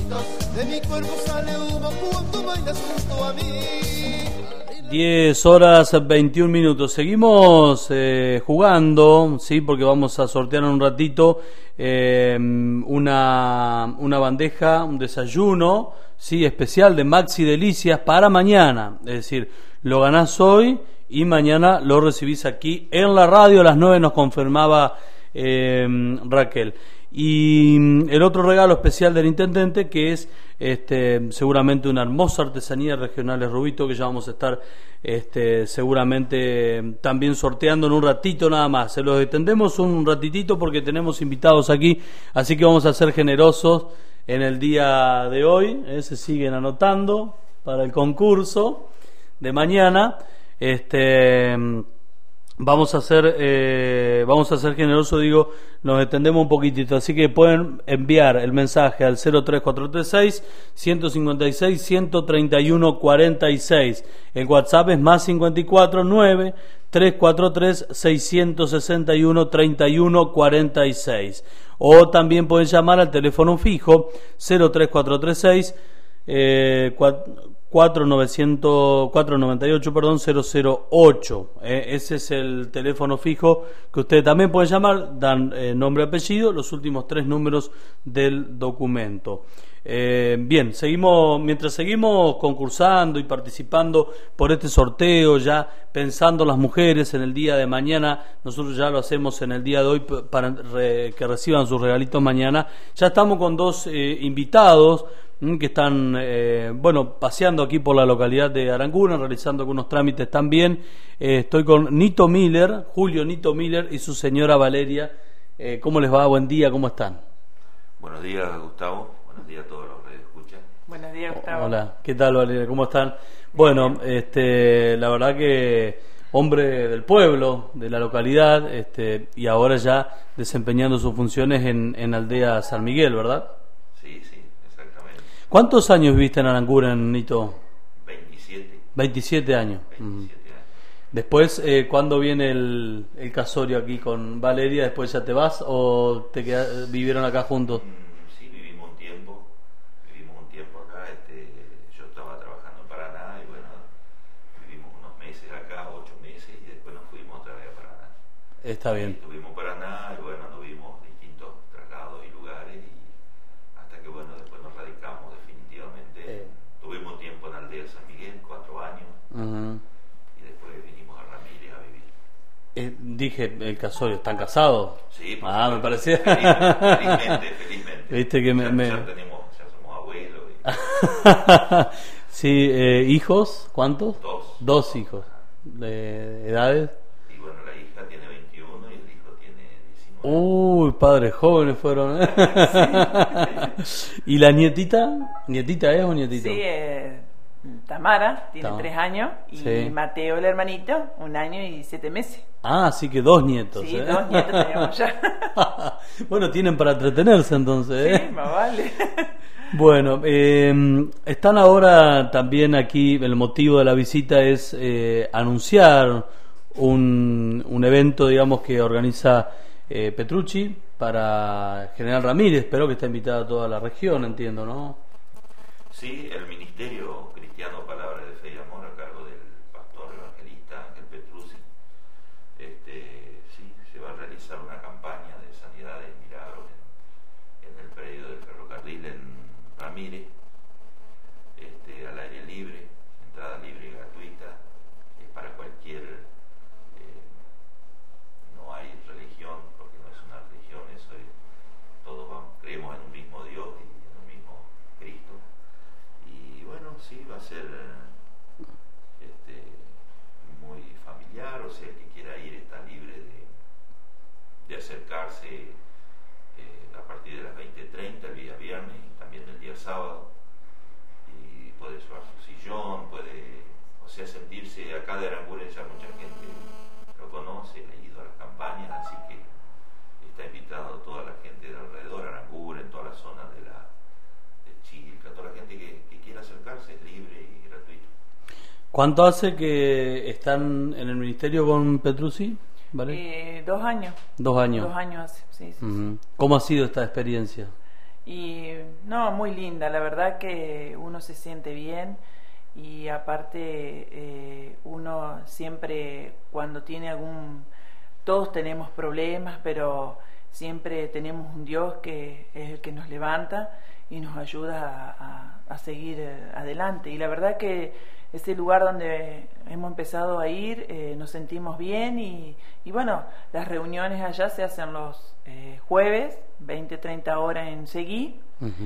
de mi cuerpo sale humo cuando bailas junto a mí. 10 horas 21 minutos. Seguimos jugando, sí, porque vamos a sortear en un ratito una bandeja, un desayuno, sí, especial de Maxi Delicias para mañana. Es decir, lo ganás hoy y mañana lo recibís aquí en la radio. A las 9 nos confirmaba Raquel. Y el otro regalo especial del intendente, que es seguramente una hermosa artesanía regional Rubito, que ya vamos a estar seguramente también sorteando en un ratito nada más. Se los extendemos un ratitito porque tenemos invitados aquí, así que vamos a ser generosos en el día de hoy. Se siguen anotando para el concurso de mañana. Vamos a ser generosos, digo, nos extendemos un poquitito, así que pueden enviar el mensaje al 03436 156 131 46. El WhatsApp es más 549 343 661 31 46. O también pueden llamar al teléfono fijo 03436 498 008. Ese es el teléfono fijo que ustedes también pueden llamar. Dan nombre y apellido, los últimos 3 números del documento. Bien, mientras seguimos concursando y participando por este sorteo, ya pensando las mujeres en el día de mañana. Nosotros ya lo hacemos en el día de hoy para que reciban sus regalitos mañana. Ya estamos con 2 invitados que están paseando aquí por la localidad de Aranguren, realizando algunos trámites también. Estoy con Nito Miller, Julio Nito Miller y su señora Valeria. ¿Cómo les va? Buen día, ¿cómo están? Buenos días, Gustavo. Buenos días a todos los que escuchan. Buenos días, Gustavo. Hola, ¿qué tal, Valeria? ¿Cómo están? Bueno, la verdad que hombre del pueblo, de la localidad, y ahora ya desempeñando sus funciones en Aldea San Miguel, ¿verdad? Sí, exactamente. ¿Cuántos años viviste en Aranguren, Nito? 27. 27 años. 27 años. Después, ¿cuándo viene el casorio aquí con Valeria? ¿Después ya te vas o vivieron acá juntos? Sí, vivimos un tiempo acá. Yo estaba trabajando en Paraná y bueno, vivimos unos meses acá, 8 meses, y después nos fuimos otra vez a Paraná. Está bien. Estuvimos en Paraná y bueno, nos vimos distintos traslados y lugares, y hasta que bueno, después nos radicamos definitivamente. Tuvimos tiempo en Aldea San Miguel, 4 años. Uh-huh. Vivir. Dije, el casorio, ¿están casados? Sí, me parecía. Felizmente. Viste que ya somos abuelos. Sí, ¿hijos? ¿Cuántos? 2. 2 hijos. ¿De edades? Y bueno, la hija tiene 21 y el hijo tiene 19. Uy, padres jóvenes fueron. Sí. ¿Y la nietita? ¿Nietita es o nietito? Sí, Tamara tiene 3 años y sí. Mateo, el hermanito, 1 año y 7 meses. Ah, así que 2 nietos. Sí, 2 nietos tenemos ya. Bueno, tienen para entretenerse entonces. Sí, más vale. Bueno, están ahora también aquí, el motivo de la visita es anunciar un evento, digamos, que organiza Petrucci para General Ramírez. Espero que está invitada toda la región, entiendo, ¿no? Sí, el Ministerio Cristiano Palabra de Fe y Amor, a cargo del pastor evangelista Ángel Petrucci, sí, se va a realizar una campaña de sanidades y milagros en el predio del ferrocarril en Ramírez, al aire libre, entrada libre y gratuita, para cualquier, no hay religión, porque no es una religión, todos creemos en un mismo Dios y en un mismo Cristo. Y bueno, sí, va a ser muy familiar, o sea, el que quiera ir está libre de acercarse a partir de las 20:30 el día viernes y también el día sábado, y puede llevar su sillón, sentirse acá de Aranguren. Ya mucha gente lo conoce, ha ido a las campañas, así que está invitado toda la gente de alrededor, Aranguren, toda la zona de Chilca, toda la gente que quiera acercarse, es libre y gratuito. ¿Cuánto hace que están en el ministerio con Petrucci? ¿Vale? 2 años. 2 años. 2 años hace, sí. Uh-huh. ¿Cómo ha sido esta experiencia? Y no, muy linda, la verdad que uno se siente bien y aparte uno siempre cuando tiene todos tenemos problemas, pero siempre tenemos un Dios que es el que nos levanta y nos ayuda a seguir adelante. Y la verdad que ese lugar donde hemos empezado a ir, nos sentimos bien y bueno, las reuniones allá se hacen los jueves, 20-30 horas en Seguí,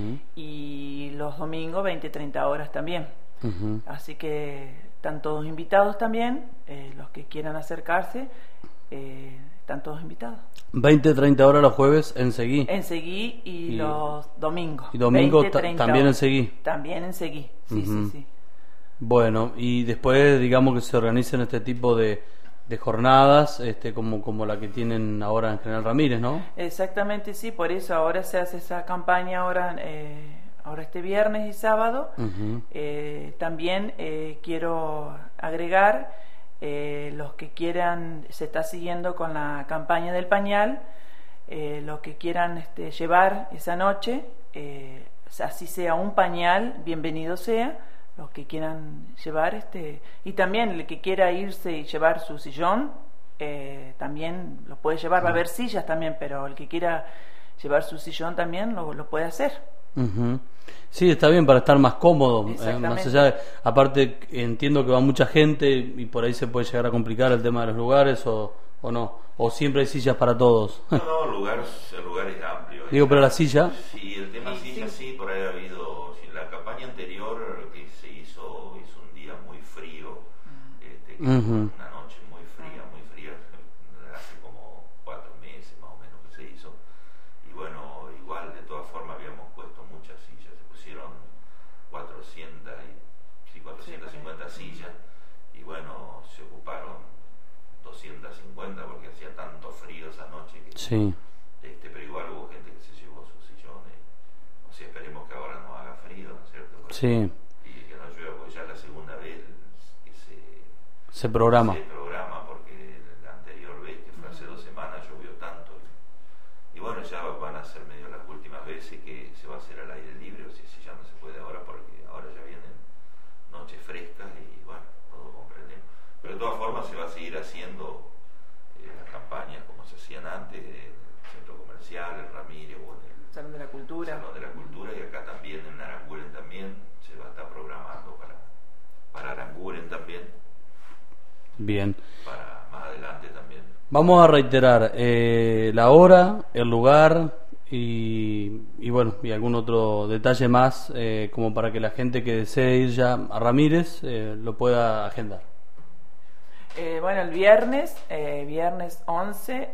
y los domingos 20-30 horas también. Así que están todos invitados también, los que quieran acercarse, están todos invitados. 20-30 horas los jueves en Seguí. En Seguí y los domingos. Y domingo también en horas. Seguí. También en Seguí, sí. Bueno, y después digamos que se organicen este tipo de jornadas, como la que tienen ahora en General Ramírez, ¿no? Exactamente, sí, por eso ahora se hace esa campaña ahora este viernes y sábado. También quiero agregar, los que quieran, se está siguiendo con la campaña del pañal, los que quieran llevar esa noche, así sea un pañal, bienvenido sea. Los que quieran llevar y también el que quiera irse y llevar su sillón, también lo puede llevar. Va a haber sillas también, pero el que quiera llevar su sillón también lo puede hacer. Sí, está bien para estar más cómodo, Exactamente. más allá aparte entiendo que va mucha gente y por ahí se puede llegar a complicar el tema de los lugares o no, o siempre hay sillas para todos. No, el lugar es amplio. Digo, pero la silla. Sí, el tema silla sí, por ahí ha habido, la campaña anterior que se hizo un día muy frío, que fue una noche muy fría, hace como 4 meses más o menos que se hizo. Y bueno, igual de todas formas habíamos puesto muchas sillas, se pusieron 450 sillas y bueno, se ocuparon 250 porque hacía tanto frío esa noche que Sí. Pero igual hubo gente que se llevó sus sillones. O sea, esperemos que ahora no haga frío, ¿no es cierto? Sí. Y que no llueva, porque ya es la segunda vez que Se programa. porque la anterior vez, que fue hace 2 semanas, llovió tanto. Y bueno, ya van a ser medio las últimas veces que se va a hacer al aire libre, o sea, si ya no se puede ahora, porque ahora ya vienen noches frescas y bueno, todo comprendemos. Pero de todas formas se va a seguir haciendo las campañas como se hacían antes, en el centro comercial, en Ramírez o en el Salón de la Cultura. Salón de la Cultura, y acá también en Aranguren también se va a estar programando para Aranguren también, Bien. para más adelante también. Vamos a reiterar la hora, el lugar y bueno, y algún otro detalle más como para que la gente que desee ir ya a Ramírez lo pueda agendar. Bueno, el viernes 11,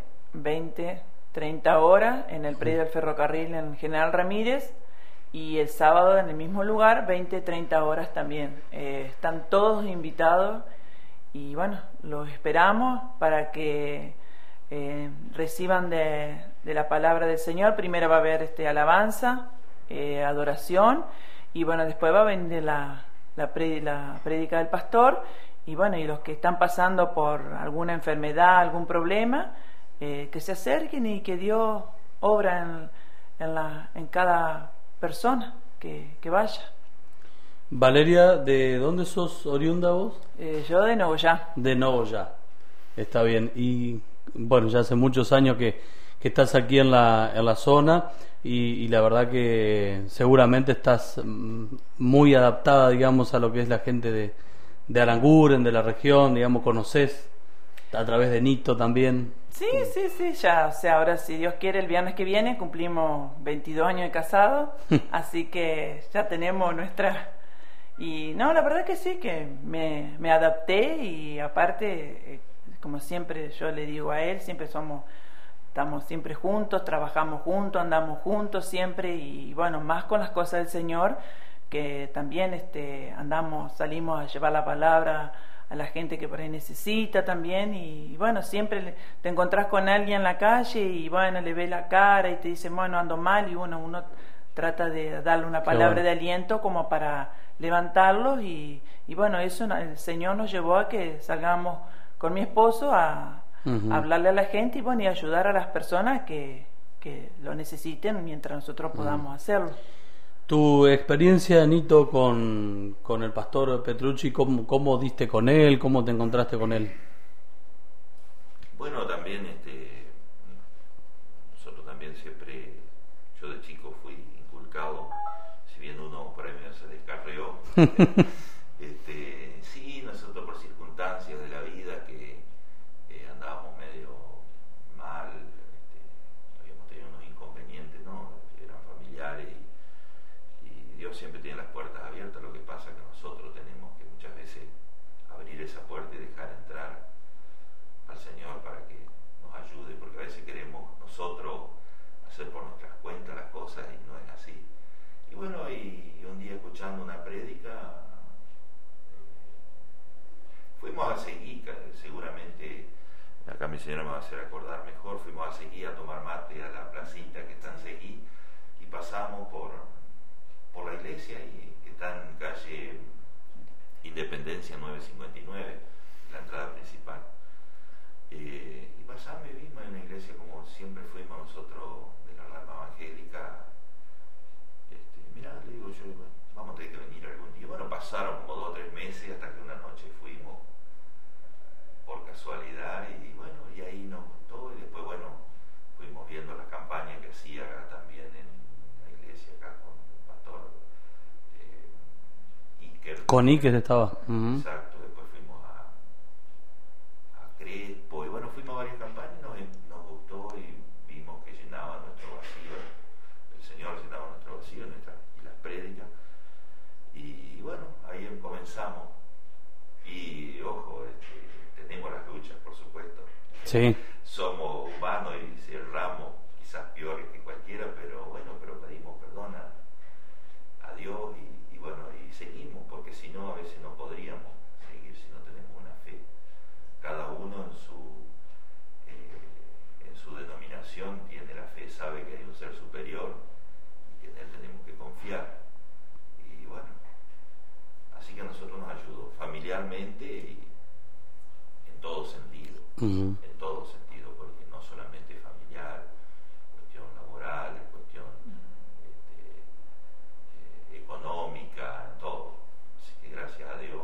20-30 horas en el predio del ferrocarril en General Ramírez, y el sábado en el mismo lugar 20-30 horas también. Están todos invitados y bueno, los esperamos para que reciban de la palabra del Señor. Primero va a haber alabanza, adoración, y bueno, después va a venir la prédica del pastor. Y bueno, y los que están pasando por alguna enfermedad, algún problema, que se acerquen y que Dios obra en cada persona que vaya. Valeria, ¿de dónde sos oriunda vos? Yo de Nogoyá. De Nogoyá. Está bien. Y bueno, ya hace muchos años que estás aquí en la zona y la verdad que seguramente estás muy adaptada, digamos, a lo que es la gente de Aranguren, de la región, digamos, conocés a través de Nito también. Sí, ya, o sea, ahora si Dios quiere el viernes que viene cumplimos 22 años de casado, así que ya tenemos nuestra... Y no, la verdad que sí, que me adapté y aparte, como siempre yo le digo a él, estamos siempre juntos, trabajamos juntos, andamos juntos siempre y bueno, más con las cosas del Señor, que también salimos a llevar la palabra a la gente que por ahí necesita también, y bueno, siempre te encontrás con alguien en la calle y bueno, le ve la cara y te dice, bueno, ando mal, y uno trata de darle una palabra de aliento como para levantarlos, y bueno, eso el Señor nos llevó a que salgamos con mi esposo a hablarle a la gente y bueno, y ayudar a las personas que que lo necesiten mientras nosotros podamos hacerlo. Tu experiencia, Nito, con el pastor Petrucci, ¿cómo diste con él? ¿Cómo te encontraste con él? Bueno, también nosotros también siempre, yo de chico fui inculcado, si bien uno por ahí medio se descarrió, sí, nosotros por circunstancias de la vida que andábamos medio mal, habíamos tenido unos inconvenientes, ¿no? Eran familiares y Dios siempre tiene las puertas abiertas. Lo que pasa es que nosotros tenemos que muchas veces abrir esa puerta y dejar entrar al Señor para que nos ayude, porque a veces queremos nosotros hacer por nuestras cuentas las cosas y no es así. Y bueno, y un día escuchando una prédica, fuimos a Seguí, seguramente acá mi señora me va a hacer acordar mejor, fuimos a Seguí a tomar mate a la placita que está en Seguí y pasamos por la iglesia y que está en calle Independencia 959, la entrada principal. Y pasamos y vimos en una iglesia como siempre fuimos nosotros de la rama evangélica. Mirá, le digo yo, vamos a tener que venir algún día. Bueno, pasaron como 2 o 3 meses hasta que una noche fuimos por casualidad y bueno, y ahí nos gustó y después bueno, fuimos viendo las campañas que hacía también en la iglesia acá con el pastor Iker. Con Iker estaba. Exacto, después fuimos a Crespo y bueno, fuimos a varias campañas y nos gustó y vimos que llenaba nuestro vacío, el Señor llenaba nuestro vacío y las prédicas y bueno, ahí comenzamos y ojo, tenemos las luchas, por supuesto. Sí. Somos humanos y erramos, quizás peores que cualquiera, pero bueno, pero pedimos perdón a Dios y bueno, y seguimos, porque si no, a veces no podríamos seguir si no tenemos una fe. Cada uno en su denominación tiene la fe, sabe que hay un ser superior y que en él tenemos que confiar. Y bueno, así que a nosotros nos ayudó familiarmente y en todo sentido, en todo sentido, porque no solamente familiar, cuestión laboral, cuestión económica, en todo. Así que gracias a Dios.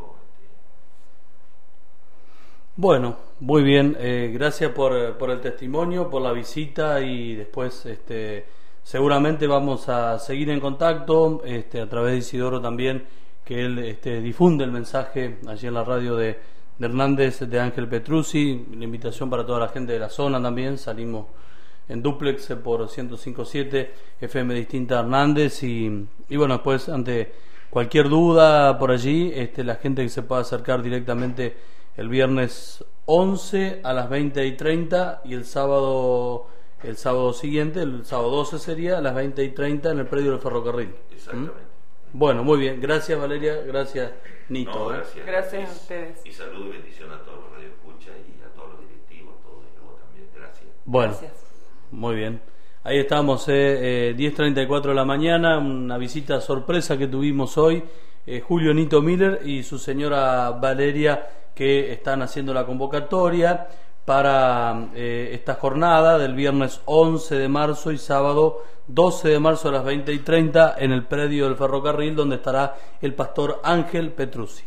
Bueno, muy bien, gracias por el testimonio, por la visita y después seguramente vamos a seguir en contacto a través de Isidoro también, que él difunde el mensaje allí en la radio de Hernández de Ángel Petrucci. La invitación para toda la gente de la zona también, salimos en duplex por 105.7 FM Distinta Hernández y bueno, después ante cualquier duda por allí, la gente que se pueda acercar directamente el viernes 11 a las 20:30 y el sábado siguiente, el sábado 12 sería a las 20:30 en el predio del ferrocarril. Exactamente. Bueno, muy bien, gracias Valeria, gracias Nito. No, gracias. Gracias a ustedes. Y saludo y bendición a todos los radioescuchas y a todos los directivos, a todos y luego también, gracias. Bueno, Gracias. muy bien. Ahí estamos, 10:34 de la mañana, una visita sorpresa que tuvimos hoy, Julio Nito Miller y su señora Valeria, que están haciendo la convocatoria para esta jornada del viernes 11 de marzo y sábado 12 de marzo a las 20:30 en el predio del ferrocarril, donde estará el pastor Ángel Petrucci.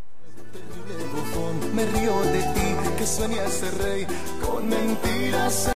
Me río de ti, que sueña ese rey con mentiras.